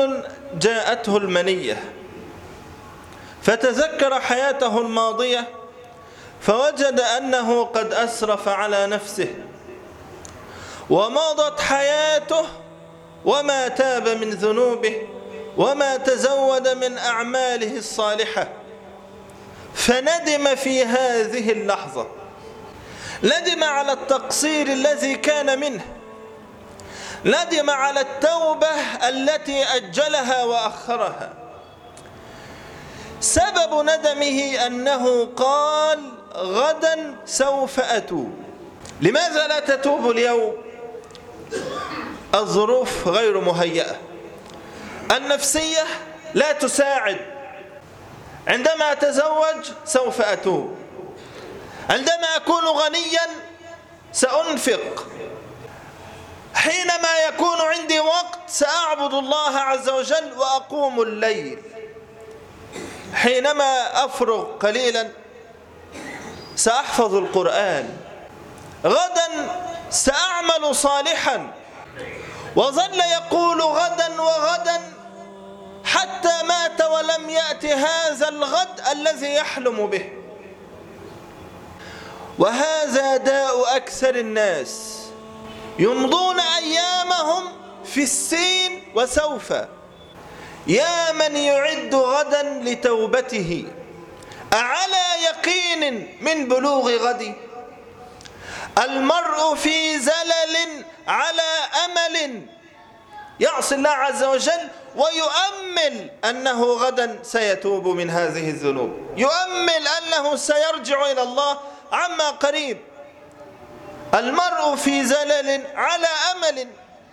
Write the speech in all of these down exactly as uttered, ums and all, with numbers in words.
رجل جاءته المنية فتذكر حياته الماضية فوجد أنه قد أسرف على نفسه ومضت حياته وما تاب من ذنوبه وما تزود من أعماله الصالحة، فندم في هذه اللحظة، ندم على التقصير الذي كان منه، ندم على التوبة التي أجلها وأخرها. سبب ندمه أنه قال غدا سوف أتوب. لماذا لا تتوب اليوم؟ الظروف غير مهيئة، النفسية لا تساعد. عندما أتزوج سوف أتوب، عندما أكون غنيا سأنفق، حينما يكون عندي وقت سأعبد الله عز وجل وأقوم الليل، حينما أفرغ قليلا سأحفظ القرآن، غدا سأعمل صالحا. وظل يقول غدا وغدا حتى مات ولم يأتي هذا الغد الذي يحلم به. وهذا داء أكثر الناس، يمضون أيامهم في السين وسوف. يا من يعد غدا لتوبته، أعلى يقين من بلوغ غد؟ المرء في زلل على أمل، يعصي الله عز وجل ويؤمل أنه غدا سيتوب من هذه الذنوب، يؤمل أنه سيرجع إلى الله عما قريب. المرء في زلل على أمل.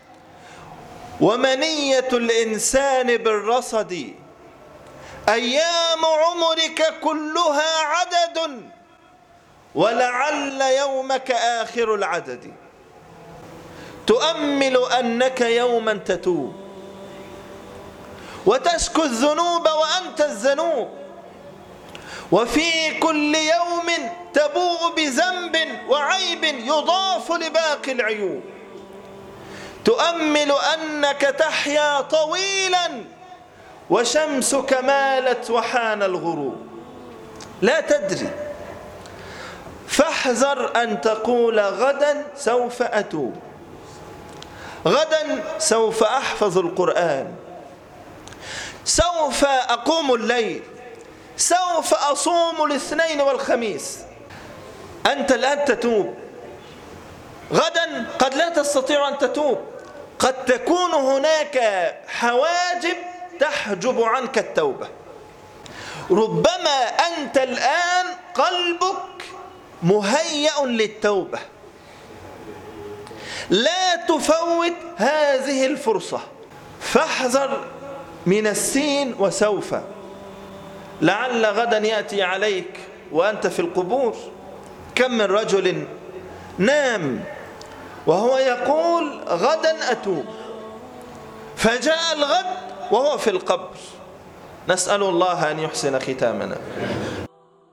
ومنية الإنسان بالرصد، أيام عمرك كلها عدد، ولعل يومك آخر العدد. تؤمل أنك يوما تتوب وتشكو الذنوب وأنت الذنوب، وفي كل يوم تبوء بذنب وعيب يضاف لباقي العيوب. تؤمل أنك تحيا طويلا وشمسك مالت وحان الغروب، لا تدري. فاحذر أن تقول غدا سوف أتوب، غدا سوف أحفظ القرآن، سوف أقوم الليل، سوف أصوم الاثنين والخميس. أنت الآن تتوب، غدا قد لا تستطيع أن تتوب، قد تكون هناك حواجب تحجب عنك التوبة. ربما أنت الآن قلبك مهيأ للتوبة، لا تفوت هذه الفرصة. فاحذر من السين وسوف، لعل غدا يأتي عليك وأنت في القبور. كم من رجل نام وهو يقول غدا أتوب، فجاء الغد وهو في القبر. نسأل الله أن يحسن ختامنا.